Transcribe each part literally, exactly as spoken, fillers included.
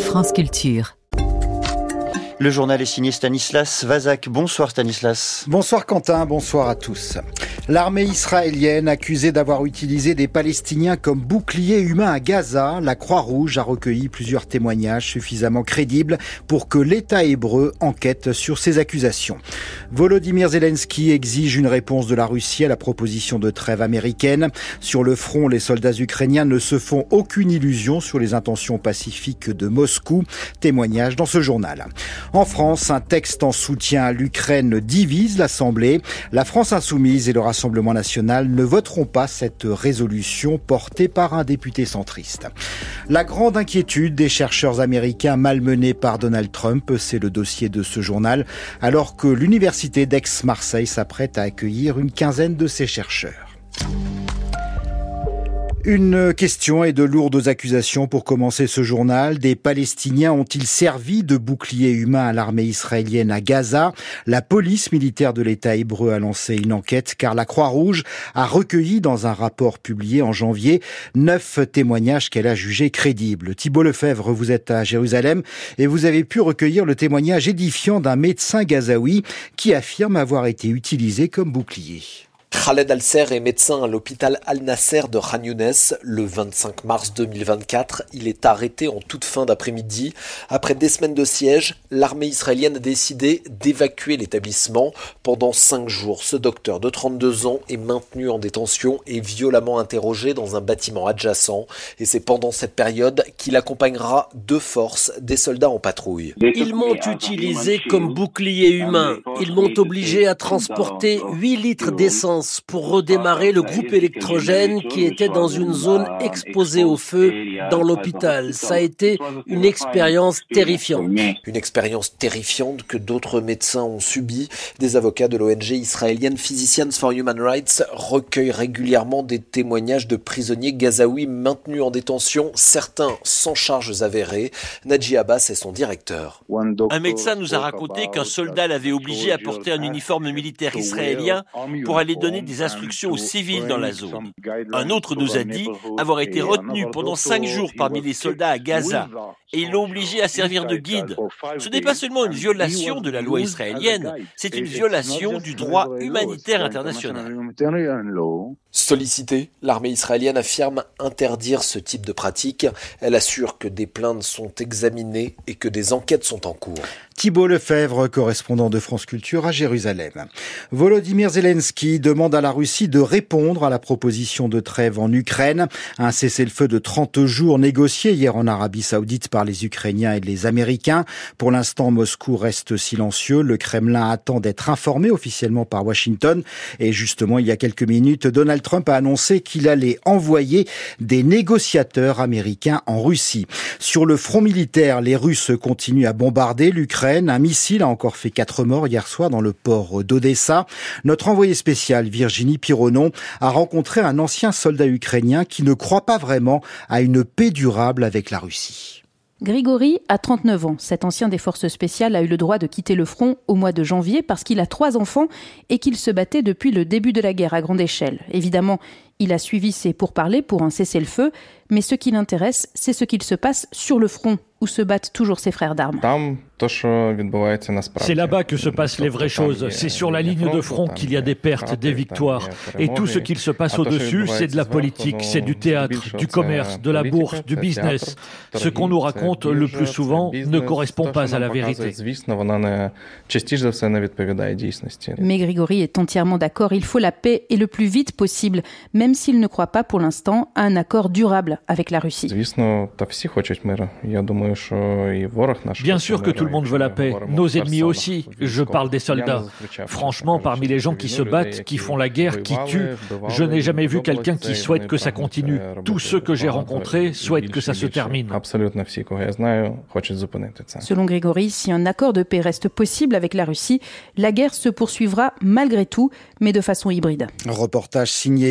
France Culture. Le journal est signé Stanislas Vazak. Bonsoir Stanislas. Bonsoir Quentin, bonsoir à tous. L'armée israélienne accusée d'avoir utilisé des Palestiniens comme boucliers humains à Gaza, la Croix-Rouge a recueilli plusieurs témoignages suffisamment crédibles pour que l'État hébreu enquête sur ces accusations. Volodymyr Zelensky exige une réponse de la Russie à la proposition de trêve américaine. Sur le front, les soldats ukrainiens ne se font aucune illusion sur les intentions pacifiques de Moscou. Témoignage dans ce journal. En France, un texte en soutien à l'Ukraine divise l'Assemblée. La France insoumise et le Rassemblement national ne voteront pas cette résolution portée par un député centriste. La grande inquiétude des chercheurs américains malmenés par Donald Trump, c'est le dossier de ce journal, alors que l'université d'Aix-Marseille s'apprête à accueillir une quinzaine de ses chercheurs. Une question et de lourdes accusations pour commencer ce journal. Des Palestiniens ont-ils servi de bouclier humain à l'armée israélienne à Gaza? La police militaire de l'État hébreu a lancé une enquête car la Croix-Rouge a recueilli dans un rapport publié en janvier neuf témoignages qu'elle a jugés crédibles. Thibault Lefebvre, vous êtes à Jérusalem et vous avez pu recueillir le témoignage édifiant d'un médecin gazaoui qui affirme avoir été utilisé comme bouclier. Khaled Al-Ser est médecin à l'hôpital Al-Nasser de Khan Younes. Le vingt-cinq mars deux mille vingt-quatre, il est arrêté en toute fin d'après-midi. Après des semaines de siège, l'armée israélienne a décidé d'évacuer l'établissement. Pendant cinq jours, ce docteur de trente-deux ans est maintenu en détention et violemment interrogé dans un bâtiment adjacent. Et c'est pendant cette période qu'il accompagnera de force des soldats en patrouille. Ils m'ont utilisé comme bouclier humain. Ils m'ont obligé à transporter huit litres d'essence pour redémarrer le groupe électrogène qui était dans une zone exposée au feu dans l'hôpital. Ça a été une expérience terrifiante. Une expérience terrifiante que d'autres médecins ont subie. Des avocats de l'O N G israélienne Physicians for Human Rights recueillent régulièrement des témoignages de prisonniers gazaouis maintenus en détention, certains sans charges avérées. Nadji Abbas est son directeur. Un médecin nous a raconté qu'un soldat l'avait obligé à porter un uniforme militaire israélien pour aller donner des instructions aux civils dans la zone. Un autre nous a dit avoir été retenu pendant cinq jours parmi les soldats à Gaza et ils l'ont obligé à servir de guide. Ce n'est pas seulement une violation de la loi israélienne, c'est une violation du droit humanitaire international. Sollicitée, l'armée israélienne affirme interdire ce type de pratique. Elle assure que des plaintes sont examinées et que des enquêtes sont en cours. Thibault Lefebvre, correspondant de France Culture à Jérusalem. Volodymyr Zelensky demande à la Russie de répondre à la proposition de trêve en Ukraine. Un cessez-le-feu de trente jours négocié hier en Arabie Saoudite par les Ukrainiens et les Américains. Pour l'instant, Moscou reste silencieux. Le Kremlin attend d'être informé officiellement par Washington. Et justement, il y a quelques minutes, Donald Trump a annoncé qu'il allait envoyer des négociateurs américains en Russie. Sur le front militaire, les Russes continuent à bombarder l'Ukraine. Un missile a encore fait quatre morts hier soir dans le port d'Odessa. Notre envoyé spécial, Virginie Pironon, a rencontré un ancien soldat ukrainien qui ne croit pas vraiment à une paix durable avec la Russie. Grigori a trente-neuf ans. Cet ancien des forces spéciales a eu le droit de quitter le front au mois de janvier parce qu'il a trois enfants et qu'il se battait depuis le début de la guerre à grande échelle. Évidemment, il a suivi ces pourparlers pour un cessez-le-feu, mais ce qui l'intéresse, c'est ce qu'il se passe sur le front, où se battent toujours ses frères d'armes. C'est là-bas que se passent les vraies choses. C'est sur la ligne de front qu'il y a des pertes, des victoires. Et tout ce qu'il se passe au-dessus, c'est de la politique, c'est du théâtre, du commerce, de la bourse, du business. Ce qu'on nous raconte le plus souvent ne correspond pas à la vérité. Mais Grigori est entièrement d'accord. Il faut la paix et le plus vite possible, même s'il ne croit pas pour l'instant à un accord durable avec la Russie. Bien sûr que tout le monde veut la paix, nos ennemis aussi, je parle des soldats. Franchement, parmi les gens qui se battent, qui font la guerre, qui tuent, je n'ai jamais vu quelqu'un qui souhaite que ça continue. Tous ceux que j'ai rencontrés souhaitent que ça se termine. Selon Grigori, si un accord de paix reste possible avec la Russie, la guerre se poursuivra malgré tout, mais de façon hybride. Reportage signé Virginie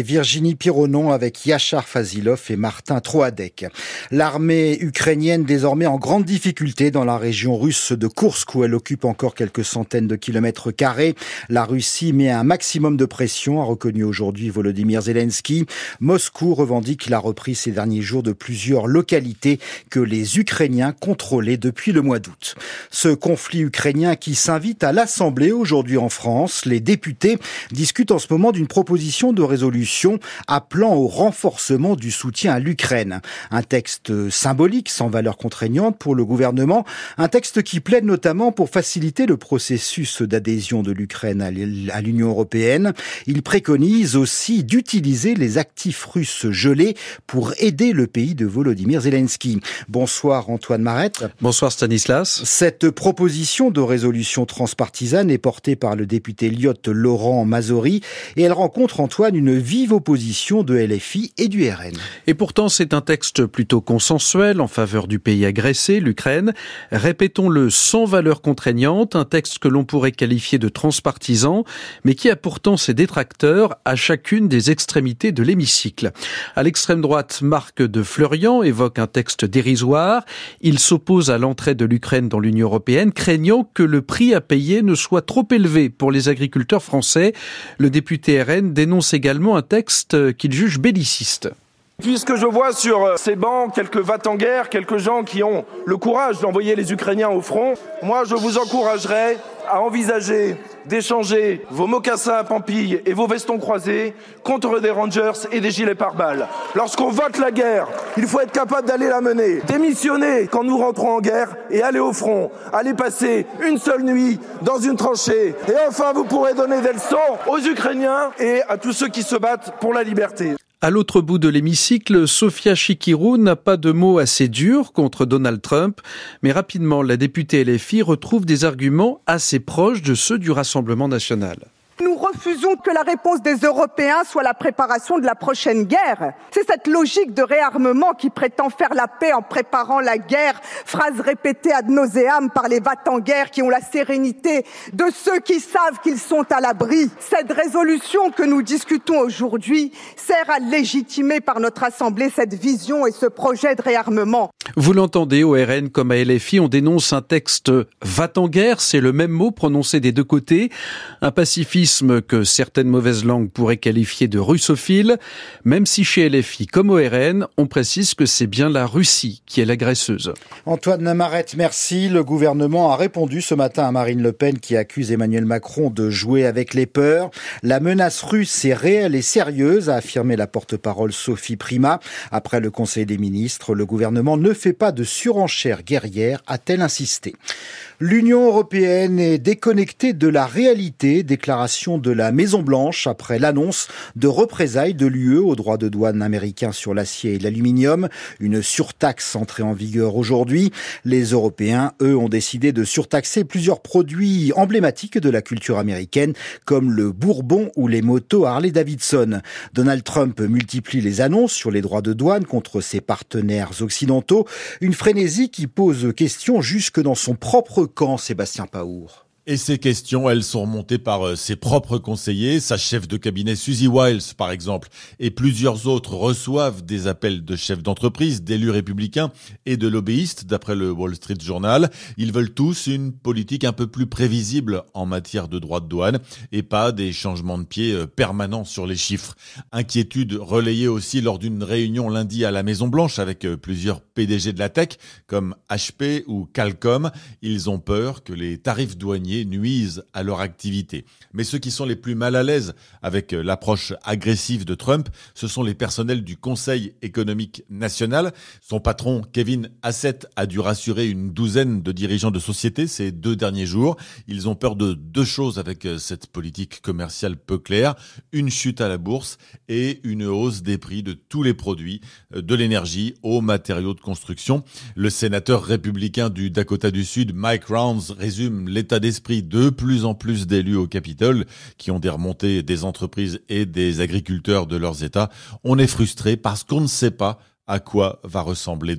Virginie Pironon avec Yachar Fazilov et Martin Troadec. L'armée ukrainienne désormais en grande difficulté dans la région russe de Koursk où elle occupe encore quelques centaines de kilomètres carrés. La Russie met un maximum de pression, a reconnu aujourd'hui Volodymyr Zelensky. Moscou revendique la reprise ces derniers jours de plusieurs localités que les Ukrainiens contrôlaient depuis le mois d'août. Ce conflit ukrainien qui s'invite à l'Assemblée aujourd'hui en France. Les députés discutent en ce moment d'une proposition de résolution appelant au renforcement du soutien à l'Ukraine. Un texte symbolique sans valeur contraignante pour le gouvernement. Un texte qui plaide notamment pour faciliter le processus d'adhésion de l'Ukraine à l'Union européenne. Il préconise aussi d'utiliser les actifs russes gelés pour aider le pays de Volodymyr Zelensky. Bonsoir Antoine Marette. Bonsoir Stanislas. Cette proposition de résolution transpartisane est portée par le député lyote Laurent Mazory et elle rencontre, Antoine, une vive opposition de L F I et du R N. Et pourtant, c'est un texte plutôt consensuel en faveur du pays agressé, l'Ukraine. Répétons-le, sans valeur contraignante, un texte que l'on pourrait qualifier de transpartisan, mais qui a pourtant ses détracteurs à chacune des extrémités de l'hémicycle. À l'extrême droite, Marc de Fleurian évoque un texte dérisoire. Il s'oppose à l'entrée de l'Ukraine dans l'Union européenne, craignant que le prix à payer ne soit trop élevé pour les agriculteurs français. Le député R N dénonce également un texte qu'il juge belliciste. Puisque je vois sur ces bancs quelques va-t-en-guerre, quelques gens qui ont le courage d'envoyer les Ukrainiens au front, moi je vous encouragerai à envisager d'échanger vos mocassins à pampilles et vos vestons croisés contre des Rangers et des gilets pare-balles. Lorsqu'on vote la guerre, il faut être capable d'aller la mener. Démissionner quand nous rentrons en guerre et aller au front. Aller passer une seule nuit dans une tranchée. Et enfin, vous pourrez donner des leçons aux Ukrainiens et à tous ceux qui se battent pour la liberté. À l'autre bout de l'hémicycle, Sofia Chikirou n'a pas de mots assez durs contre Donald Trump, mais rapidement, la députée L F I retrouve des arguments assez proches de ceux du Rassemblement national. Nous refusons que la réponse des Européens soit la préparation de la prochaine guerre. C'est cette logique de réarmement qui prétend faire la paix en préparant la guerre, phrase répétée ad nauseam par les va-t-en-guerre qui ont la sérénité de ceux qui savent qu'ils sont à l'abri. Cette résolution que nous discutons aujourd'hui sert à légitimer par notre Assemblée cette vision et ce projet de réarmement. Vous l'entendez, au R N comme à L F I, on dénonce un texte va-t-en-guerre, c'est le même mot prononcé des deux côtés, un pacifisme que certaines mauvaises langues pourraient qualifier de russophile, même si chez L F I comme au R N, on précise que c'est bien la Russie qui est l'agresseuse. Antoine Marette, merci. Le gouvernement a répondu ce matin à Marine Le Pen qui accuse Emmanuel Macron de jouer avec les peurs. La menace russe est réelle et sérieuse, a affirmé la porte-parole Sophie Primas. Après le Conseil des ministres, le gouvernement ne fait pas de surenchère guerrière, a-t-elle insisté. L'Union européenne est déconnectée de la réalité, déclaration de la Maison-Blanche après l'annonce de représailles de l'U E au droit de douane américain sur l'acier et l'aluminium. Une surtaxe entrée en vigueur aujourd'hui. Les Européens, eux, ont décidé de surtaxer plusieurs produits emblématiques de la culture américaine, comme le Bourbon ou les motos Harley-Davidson. Donald Trump multiplie les annonces sur les droits de douane contre ses partenaires occidentaux. Une frénésie qui pose question jusque dans son propre camp, Sébastien Paour. Et ces questions, elles sont remontées par euh, ses propres conseillers. Sa chef de cabinet, Suzy Wiles, par exemple, et plusieurs autres reçoivent des appels de chefs d'entreprise, d'élus républicains et de lobbyistes, d'après le Wall Street Journal. Ils veulent tous une politique un peu plus prévisible en matière de droits de douane et pas des changements de pied euh, permanents sur les chiffres. Inquiétude relayée aussi lors d'une réunion lundi à la Maison-Blanche avec euh, plusieurs P D G de la tech, comme H P ou Qualcomm. Ils ont peur que les tarifs douaniers nuisent à leur activité. Mais ceux qui sont les plus mal à l'aise avec l'approche agressive de Trump, ce sont les personnels du Conseil économique national. Son patron, Kevin Hassett, a dû rassurer une douzaine de dirigeants de sociétés ces deux derniers jours. Ils ont peur de deux choses avec cette politique commerciale peu claire, une chute à la bourse et une hausse des prix de tous les produits, de l'énergie aux matériaux de construction. Le sénateur républicain du Dakota du Sud, Mike Rounds, résume l'état d'esprit de plus en plus d'élus au Capitole qui ont des remontées des entreprises et des agriculteurs de leurs États. On est frustré parce qu'on ne sait pas à quoi va ressembler demain.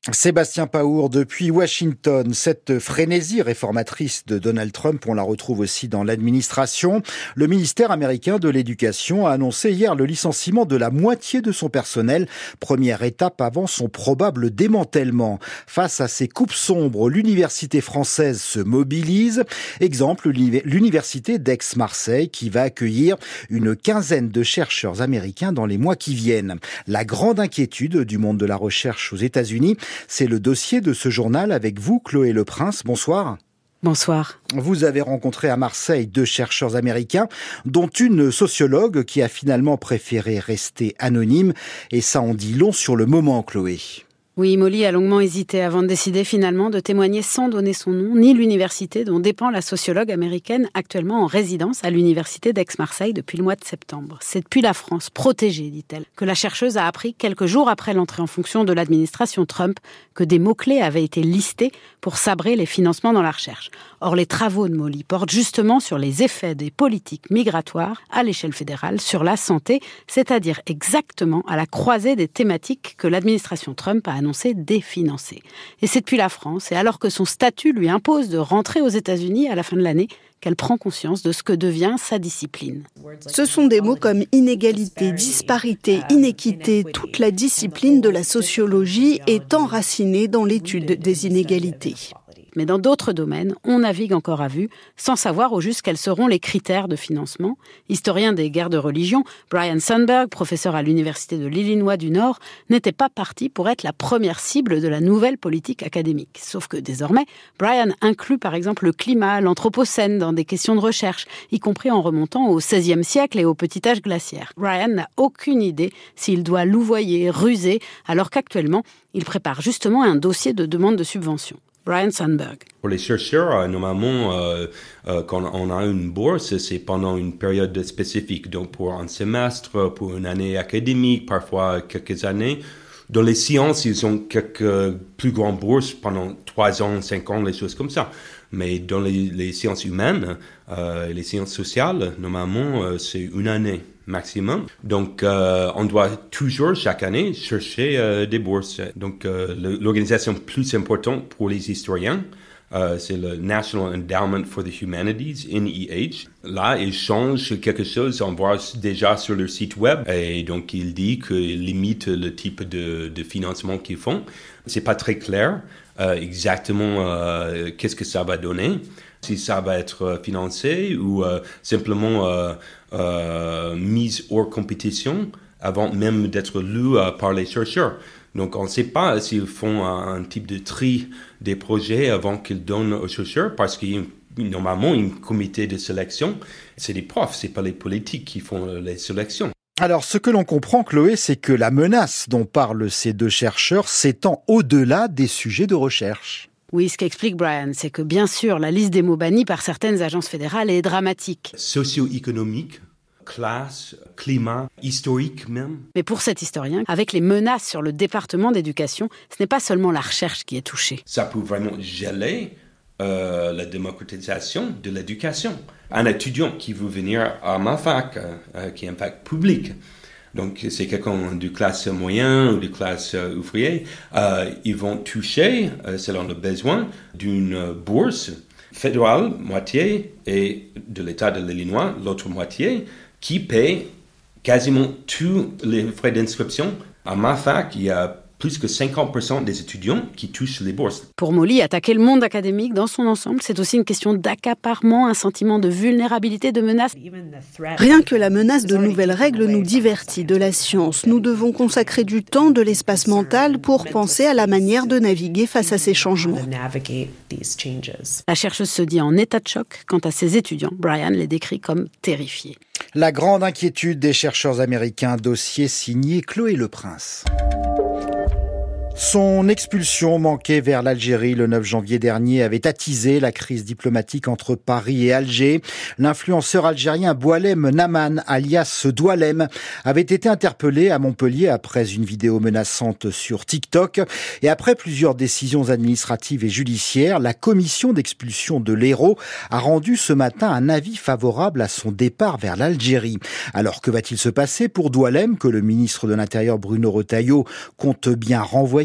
Sébastien Paour depuis Washington. Cette frénésie réformatrice de Donald Trump, on la retrouve aussi dans l'administration. Le ministère américain de l'Éducation a annoncé hier le licenciement de la moitié de son personnel, première étape avant son probable démantèlement. Face à ces coupes sombres, l'université française se mobilise. Exemple, l'université d'Aix-Marseille qui va accueillir une quinzaine de chercheurs américains dans les mois qui viennent. La grande inquiétude du monde de la recherche aux États-Unis, c'est le dossier de ce journal avec vous, Chloé Leprince. Bonsoir. Bonsoir. Vous avez rencontré à Marseille deux chercheurs américains, dont une sociologue qui a finalement préféré rester anonyme. Et ça en dit long sur le moment, Chloé. Oui, Molly a longuement hésité avant de décider finalement de témoigner sans donner son nom, ni l'université dont dépend la sociologue américaine actuellement en résidence à l'université d'Aix-Marseille depuis le mois de septembre. C'est depuis la France, protégée, dit-elle, que la chercheuse a appris quelques jours après l'entrée en fonction de l'administration Trump que des mots-clés avaient été listés pour sabrer les financements dans la recherche. Or, les travaux de Molly portent justement sur les effets des politiques migratoires à l'échelle fédérale sur la santé, c'est-à-dire exactement à la croisée des thématiques que l'administration Trump a annoncées définancées. Et c'est depuis la France, et alors que son statut lui impose de rentrer aux États-Unis à la fin de l'année, qu'elle prend conscience de ce que devient sa discipline. Ce sont des mots comme inégalité, disparité, inéquité. Toute la discipline de la sociologie est enracinée dans l'étude des inégalités. Mais dans d'autres domaines, on navigue encore à vue, sans savoir au juste quels seront les critères de financement. Historien des guerres de religion, Brian Sandberg, professeur à l'Université de l'Illinois du Nord, n'était pas parti pour être la première cible de la nouvelle politique académique. Sauf que désormais, Brian inclut par exemple le climat, l'anthropocène dans des questions de recherche, y compris en remontant au seizième siècle et au petit âge glaciaire. Brian n'a aucune idée s'il doit louvoyer, ruser, alors qu'actuellement, il prépare justement un dossier de demande de subvention. Brian Sandberg. Pour les chercheurs, normalement, euh, euh, quand on a une bourse, c'est pendant une période spécifique. Donc, pour un semestre, pour une année académique, parfois quelques années. Dans les sciences, ils ont quelques plus grandes bourses pendant trois ans, cinq ans, les choses comme ça. Mais dans les, les sciences humaines, euh, les sciences sociales, normalement, euh, c'est une année maximum. Donc, euh, on doit toujours, chaque année, chercher euh, des bourses. Donc, euh, l'organisation plus importante pour les historiens, euh, c'est le National Endowment for the Humanities, N E H. Là, ils changent quelque chose, on voit déjà sur leur site web. Et donc, il dit qu'ils limitent le type de, de financement qu'ils font. C'est pas très clair euh, exactement euh, qu'est-ce que ça va donner. Si ça va être financé ou euh, simplement euh, euh, mis hors compétition avant même d'être lu euh, par les chercheurs. Donc on ne sait pas s'ils font un, un type de tri des projets avant qu'ils donnent aux chercheurs parce qu'il y a normalement un comité de sélection. C'est les profs, c'est pas les politiques qui font les sélections. Alors, ce que l'on comprend, Chloé, c'est que la menace dont parlent ces deux chercheurs s'étend au-delà des sujets de recherche. Oui, ce qu'explique Brian, c'est que bien sûr, la liste des mots bannis par certaines agences fédérales est dramatique. Socio-économique, classe, climat, historique même. Mais pour cet historien, avec les menaces sur le département d'éducation, ce n'est pas seulement la recherche qui est touchée. Ça peut vraiment geler euh, la démocratisation de l'éducation. Un étudiant qui veut venir à ma fac, euh, qui est une fac publique, donc c'est quelqu'un de classe moyenne ou de classe euh, ouvrière, euh, ils vont toucher, euh, selon le besoin, d'une bourse fédérale, moitié, et de l'État de l'Illinois, l'autre moitié, qui paie quasiment tous les frais d'inscription. À ma fac, il y a plus que cinquante pour cent des étudiants qui touchent les bourses. Pour Molly, attaquer le monde académique dans son ensemble, c'est aussi une question d'accaparement, un sentiment de vulnérabilité, de menace. Rien que la menace de nouvelles règles nous divertit de la science. Nous devons consacrer du temps, de l'espace mental pour penser à la manière de naviguer face à ces changements. La chercheuse se dit en état de choc quant à ses étudiants. Brian les décrit comme terrifiés. La grande inquiétude des chercheurs américains, dossier signé Chloé Leprince. Son expulsion manquée vers l'Algérie le neuf janvier dernier avait attisé la crise diplomatique entre Paris et Alger. L'influenceur algérien Boualem Naman, alias Doualem, avait été interpellé à Montpellier après une vidéo menaçante sur TikTok. Et après plusieurs décisions administratives et judiciaires, la commission d'expulsion de l'Hérault a rendu ce matin un avis favorable à son départ vers l'Algérie. Alors que va-t-il se passer pour Doualem, que le ministre de l'Intérieur Bruno Retailleau compte bien renvoyer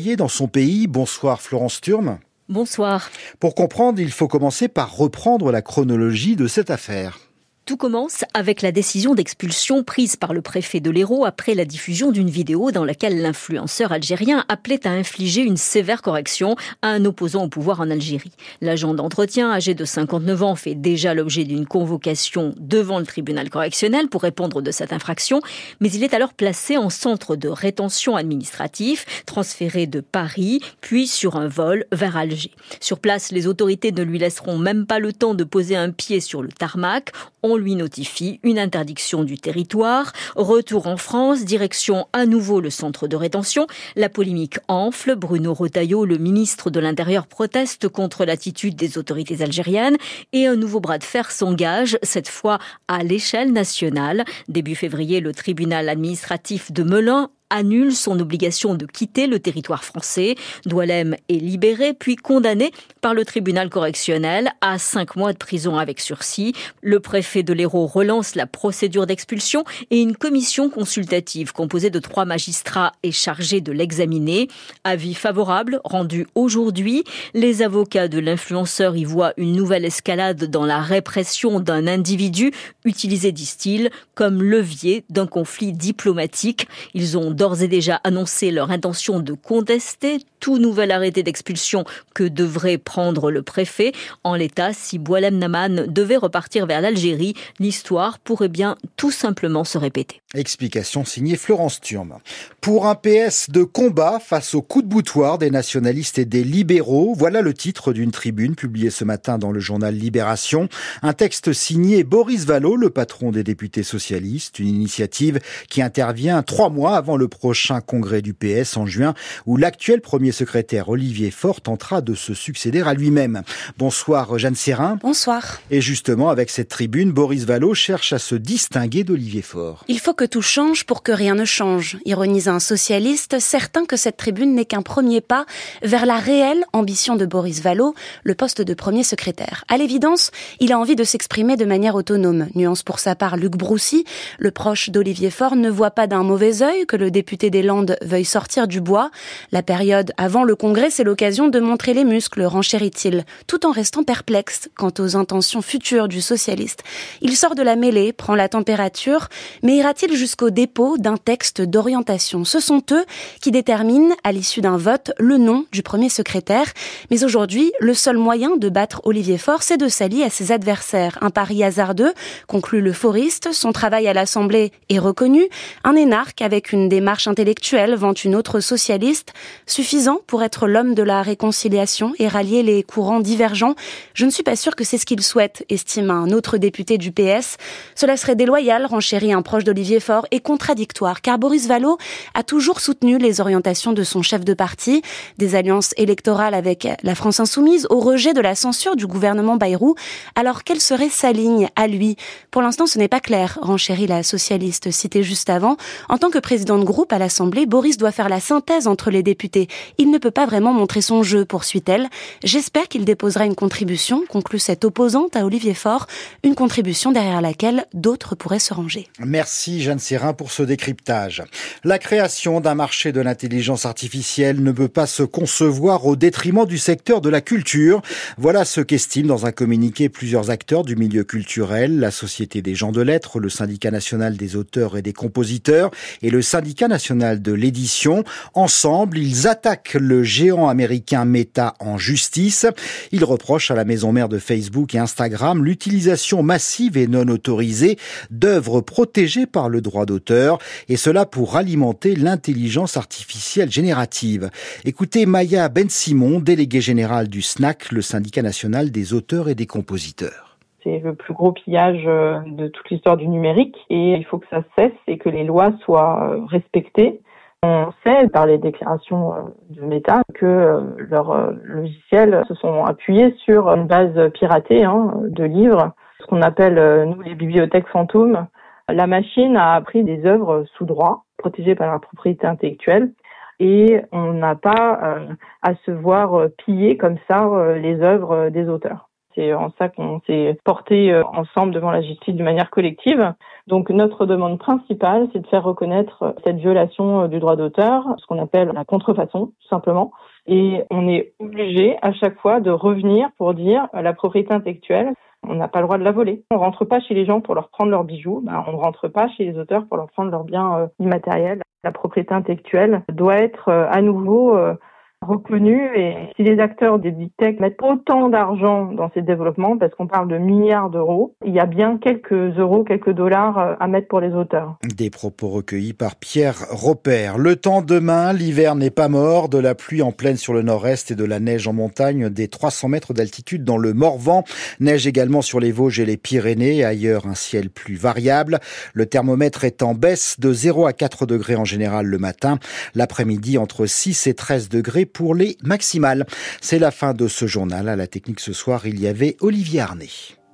nettoyer dans son pays. Bonsoir Florence Thurm. Bonsoir. Pour comprendre, il faut commencer par reprendre la chronologie de cette affaire. Tout commence avec la décision d'expulsion prise par le préfet de l'Hérault après la diffusion d'une vidéo dans laquelle l'influenceur algérien appelait à infliger une sévère correction à un opposant au pouvoir en Algérie. L'agent d'entretien, âgé de cinquante-neuf ans, fait déjà l'objet d'une convocation devant le tribunal correctionnel pour répondre de cette infraction, mais il est alors placé en centre de rétention administratif, transféré de Paris, puis sur un vol vers Alger. Sur place, les autorités ne lui laisseront même pas le temps de poser un pied sur le tarmac. On lui notifie une interdiction du territoire. Retour en France, direction à nouveau le centre de rétention. La polémique enfle. Bruno Retailleau, le ministre de l'Intérieur, proteste contre l'attitude des autorités algériennes et un nouveau bras de fer s'engage, cette fois à l'échelle nationale. Début février, le tribunal administratif de Melun annule son obligation de quitter le territoire français. Doualem est libéré puis condamné par le tribunal correctionnel à cinq mois de prison avec sursis. Le préfet de l'Hérault relance la procédure d'expulsion et une commission consultative composée de trois magistrats est chargée de l'examiner. Avis favorable rendu aujourd'hui. Les avocats de l'influenceur y voient une nouvelle escalade dans la répression d'un individu utilisé, disent-ils, comme levier d'un conflit diplomatique. Ils ont d'ores et déjà annoncé leur intention de contester tout nouvel arrêté d'expulsion que devrait prendre le préfet. En l'état, si Boualem Naman devait repartir vers l'Algérie, l'histoire pourrait bien tout simplement se répéter. Explication signée Florence Thurm. Pour un P S de combat face au coup de boutoir des nationalistes et des libéraux, voilà le titre d'une tribune publiée ce matin dans le journal Libération. Un texte signé Boris Vallaud, le patron des députés socialistes, une initiative qui intervient trois mois avant le prochain congrès du P S en juin, où l'actuel premier secrétaire Olivier Faure tentera de se succéder à lui-même. Bonsoir Jeanne Serrin. Bonsoir. Et justement, avec cette tribune, Boris Vallaud cherche à se distinguer d'Olivier Faure. Il faut que tout change pour que rien ne change, ironise un socialiste, certain que cette tribune n'est qu'un premier pas vers la réelle ambition de Boris Vallaud, le poste de premier secrétaire. À l'évidence, il a envie de s'exprimer de manière autonome. Nuance pour sa part Luc Broussy, le proche d'Olivier Faure, ne voit pas d'un mauvais œil que le député des Landes veuille sortir du bois. La période avant le congrès, c'est l'occasion de montrer les muscles, renchérit-il, tout en restant perplexe quant aux intentions futures du socialiste. Il sort de la mêlée, prend la température, mais ira-t-il jusqu'au dépôt d'un texte d'orientation? Ce sont eux qui déterminent, à l'issue d'un vote, le nom du premier secrétaire. Mais aujourd'hui, le seul moyen de battre Olivier Faure, c'est de s'allier à ses adversaires. Un pari hasardeux, conclut le foriste. Son travail à l'Assemblée est reconnu. Un énarque avec une démarche intellectuelle, vante une autre socialiste, suffisant pour être l'homme de la réconciliation et rallier les courants divergents. Je ne suis pas sûre que c'est ce qu'il souhaite, estime un autre député du P S. Cela serait déloyal, renchérit un proche d'Olivier Faure, et contradictoire, car Boris Vallaud a toujours soutenu les orientations de son chef de parti, des alliances électorales avec la France Insoumise, au rejet de la censure du gouvernement Bayrou. Alors quelle serait sa ligne à lui? Pour l'instant, ce n'est pas clair, renchérit la socialiste citée juste avant. En tant que président de groupe à l'Assemblée, Boris doit faire la synthèse entre les députés. Il ne peut pas vraiment montrer son jeu, poursuit-elle. J'espère qu'il déposera une contribution, conclut cette opposante à Olivier Faure, une contribution derrière laquelle d'autres pourraient se ranger. Merci Jeanne Serrin pour ce décryptage. La création d'un marché de l'intelligence artificielle ne peut pas se concevoir au détriment du secteur de la culture. Voilà ce qu'estiment dans un communiqué plusieurs acteurs du milieu culturel, la Société des gens de lettres, le Syndicat national des auteurs et des compositeurs et le Syndicat national de l'édition. Ensemble, ils attaquent le géant américain Meta en justice. Ils reprochent à la maison mère de Facebook et Instagram l'utilisation massive et non autorisée d'œuvres protégées par le droit d'auteur, et cela pour alimenter l'intelligence artificielle générative. Écoutez Maya Ben-Simon, déléguée générale du S N A C, le Syndicat national des auteurs et des compositeurs. C'est le plus gros pillage de toute l'histoire du numérique et il faut que ça cesse et que les lois soient respectées. On sait par les déclarations de Meta que leurs logiciels se sont appuyés sur une base piratée hein, de livres, ce qu'on appelle nous les bibliothèques fantômes. La machine a appris des œuvres sous droit, protégées par la propriété intellectuelle, et on n'a pas euh, à se voir piller comme ça euh, les œuvres des auteurs. C'est en ça qu'on s'est porté ensemble devant la justice d'une manière collective. Donc notre demande principale, c'est de faire reconnaître cette violation du droit d'auteur, ce qu'on appelle la contrefaçon, tout simplement. Et on est obligé à chaque fois de revenir pour dire la propriété intellectuelle, on n'a pas le droit de la voler. On rentre pas chez les gens pour leur prendre leurs bijoux, ben, on ne rentre pas chez les auteurs pour leur prendre leurs biens euh, immatériels. La propriété intellectuelle doit être euh, à nouveau euh, reconnue, et si les acteurs des big tech mettent autant d'argent dans ces développements, parce qu'on parle de milliards d'euros, il y a bien quelques euros, quelques dollars à mettre pour les auteurs. Des propos recueillis par Pierre Robert. Le temps demain, l'hiver n'est pas mort, de la pluie en plaine sur le nord-est et de la neige en montagne des trois cents mètres d'altitude dans le Morvan. Neige également sur les Vosges et les Pyrénées, ailleurs un ciel plus variable. Le thermomètre est en baisse de zéro à quatre degrés en général le matin. L'après-midi entre six et treize degrés pour les maximales. C'est la fin de ce journal. À la technique ce soir, il y avait Olivier Arnay.